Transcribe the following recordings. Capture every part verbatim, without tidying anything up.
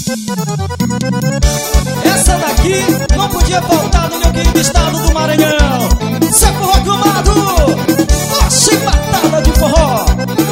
Essa daqui não podia faltar no meu querido estado do Maranhão. Seu forró aclamado, a chibatada de forró.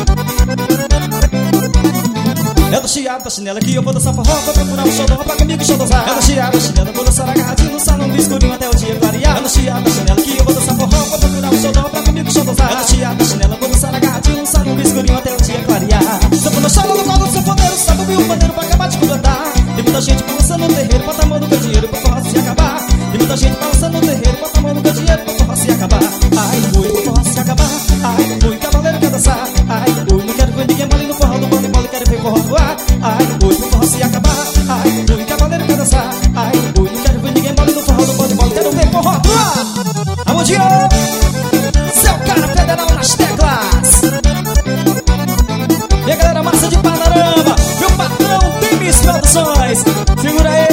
É do chiado da chinela que eu vou dançar forró. Vou procurar um xodó pra comigo xodozar. É do chiado da chinela, vou dançar agarradinho no salão do escurinho até o dia clarear. É do chiado da chinela que eu vou dançar forró. Vou procurar um xodó pra comigo xodozar. É do chiado da chinela, vou dançar agarradinho no salão do escurinho até o dia clarear. Sanfona chora no colo do sanfoneiro, sabe o paneiro pra acabar de completar. Tem muita gente balançando no terreiro, bota a mão no meu dinheiro pra forró se acabar. Tem muita gente balançando no terreiro, bota a mão no meu dinheiro pra forró se acabar. Ai, fui, pro forró se acabar. Ai, fui, cavaleiro quer dançar. Ai, fui, não quero ver ninguém mole no forró do bolo e bolo, quero ver forró voar. Ai, fui, pro forró se acabar. Ai, fui, cavaleiro quer dançar. Ai, fui, não quero ver ninguém mole no forró do bolo e bolo, quero ver forró voar. Amor de ouro, seu cara federal nas teclas. E a galera massa de Panorama, meu patrão Times Produções, segura aí.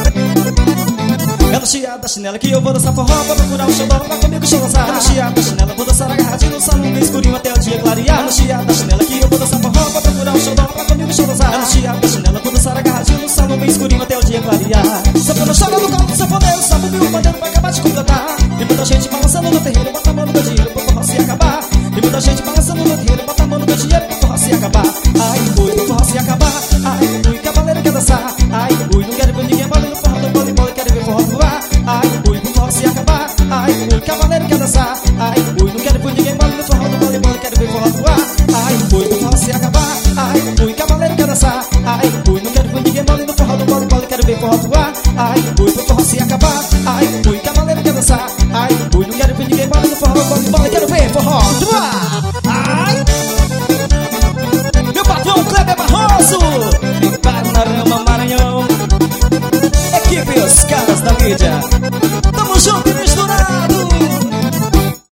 É no chiado da chinela que eu vou dançar forró. Vou procurar um xodó pra comigo xodozar. É no chiado da chinela, vou dançar agarradinho no salão bem escurinho até o dia clarear. É no chiado da chinela que eu vou dançar forró. Vou procurar um xodó pra comigo xodozar. É no chiado da chinela, vou dançar agarradinho no salão bem escurinho até o dia clarear. Sanfona chora no colo do sanfoneiro, sabe o meu paneiro pra acabar de completar. Tem muita gente balançando no terreiro, bota a mão no meu dinheiro pra forró se acabar. Tem muita gente balançando no terreiro, bota a mão no meu dinheiro pra forró se acabar. Ai, fui, pro forró se acabar. Ai, fui, cavaleiro quer dançar. Ai, fui, não quero ver ninguém mole no forró do bolo e bolo, quero ver forró voar. Ai, fui, pro forró se acabar. Ai, fui, cavaleiro quer dançar. Ai, fui, não quero ver ninguém mole no forró do bolo e bolo, quero ver forró voar. Ai, fui, pro forró se acabar. Ai, fui, cavaleiro quer dançar. Ai, fui, não quero ver ninguém mole no forró do bolo e bolo, quero ver forró voar. Ai, fui, pro forró se acabar. Ai, fui, cavaleiro quer dançar. Ai, fui, não quero ver ninguém mole no forró do bolo e bolo, quero ver forró voar. Ai, meu patrão Kleber Barroso, em Panorama Maranhão. Equipe Os Caras da Mídia.